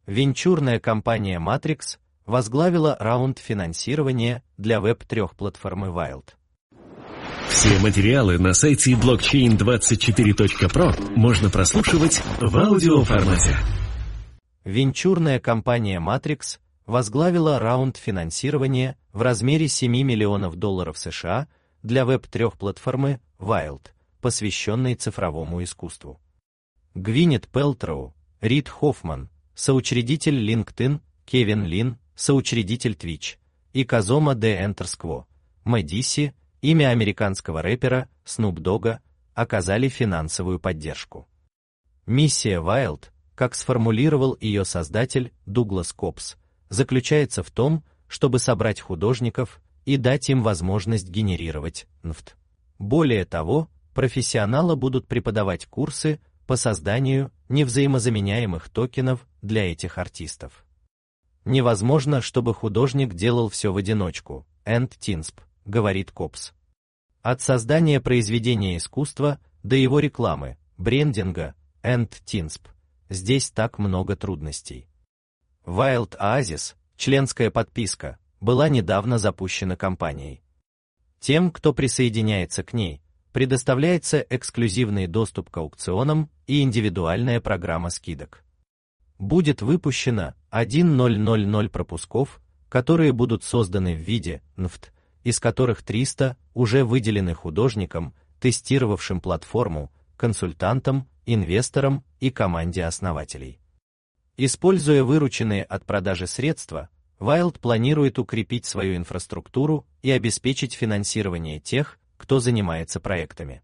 Венчурная компания Matrix возглавила раунд финансирования для Web3-платформы Wild. Все материалы на сайте blockchain24.pro можно прослушивать в аудиоформате. Венчурная компания Matrix возглавила раунд финансирования в размере $7 миллионов США для Web3-платформы Wild, посвященной цифровому искусству. Гвинет Пэлтроу, Рид Хоффман, соучредитель LinkedIn, Кевин Лин, соучредитель Twitch, и Казома де Энтерскво, Мэдиси, имя американского рэпера Снуп Догга, оказали финансовую поддержку. Миссия Wild, как сформулировал ее создатель Дуглас Копс, заключается в том, чтобы собрать художников и дать им возможность генерировать NFT. Более того, профессионалы будут преподавать курсы по созданию невзаимозаменяемых токенов для этих артистов. Невозможно, чтобы художник делал все в одиночку, Tinsp, говорит Копс. От создания произведения искусства до его рекламы, брендинга, Tinsp, здесь так много трудностей. Wild Oasis, членская подписка, была недавно запущена компанией. Тем, кто присоединяется к ней, предоставляется эксклюзивный доступ к аукционам и индивидуальная программа скидок. Будет выпущено 1000 пропусков, которые будут созданы в виде NFT, из которых 300 уже выделены художникам, тестировавшим платформу, консультантам, инвесторам и команде основателей. Используя вырученные от продажи средства, Wild планирует укрепить свою инфраструктуру и обеспечить финансирование тех, кто занимается проектами.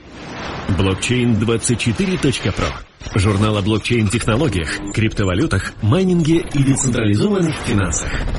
Blockchain24.pro. Журнал о блокчейн-технологиях, криптовалютах, майнинге и децентрализованных финансах.